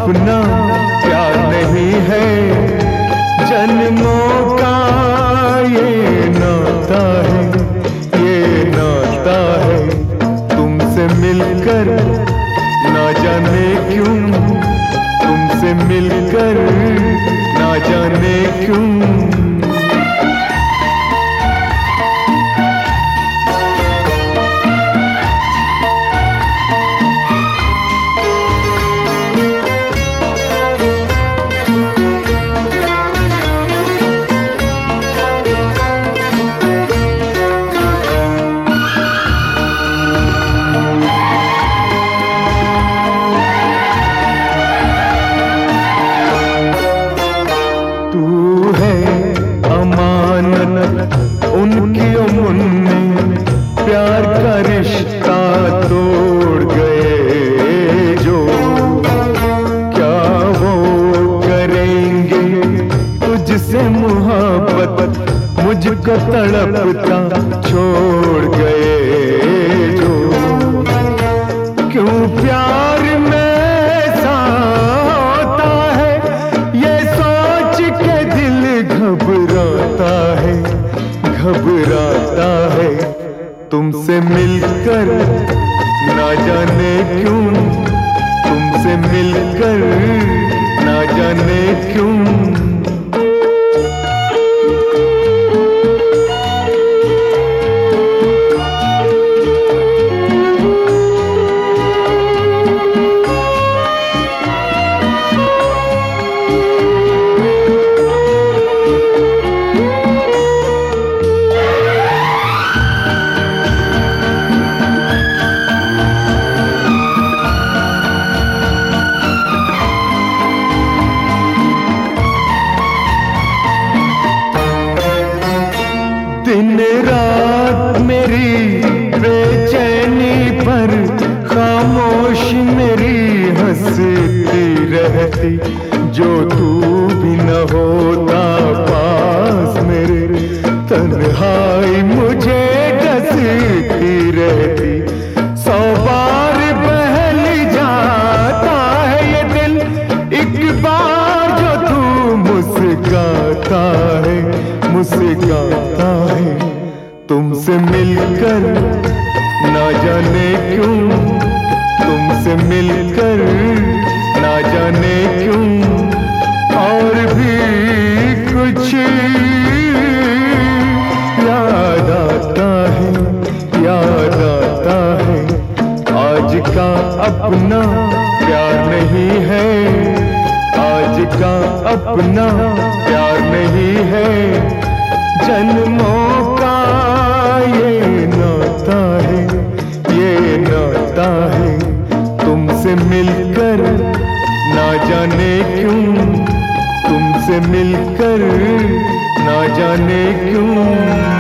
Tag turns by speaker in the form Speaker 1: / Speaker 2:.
Speaker 1: अपना प्यार नहीं है, जन्मों का ये नाता है, ये नाता है। तुमसे मिलकर ना जाने क्यों, तुमसे मिलकर ना जाने क्यों। तू है अमानत उनकी मुन्ने, प्यार का रिश्ता तोड़ गए जो, क्या वो करेंगे तुझसे मोहब्बत, मुझको तड़पता छोड़ गए जो। क्यों प्यार में ऐसा होता है, ये सोच के दिल घबराता है, घबराता है। तुमसे मिलकर ना जाने क्यों, तुमसे मिलकर ना जाने क्यों। दिन रात मेरी बेचैनी पर खामोश मेरी हंसती रहती, जो तू भी न होता पास मेरे, तन्हाई मुझे डसती रहती। 100 बार बहल जाता है ये दिल, एक बार जो तू मुस्कुराता है, मुस्कुराता है। तुमसे मिलकर ना जाने क्यों, तुमसे मिलकर ना जाने क्यों। और भी कुछ याद आता है, याद आता है। आज का अपना प्यार नहीं है, आज का अपना प्यार नहीं है। जन्मों का ये नाता है, ये नाता है। तुमसे मिलकर ना जाने क्यों, तुमसे मिलकर ना जाने क्यों।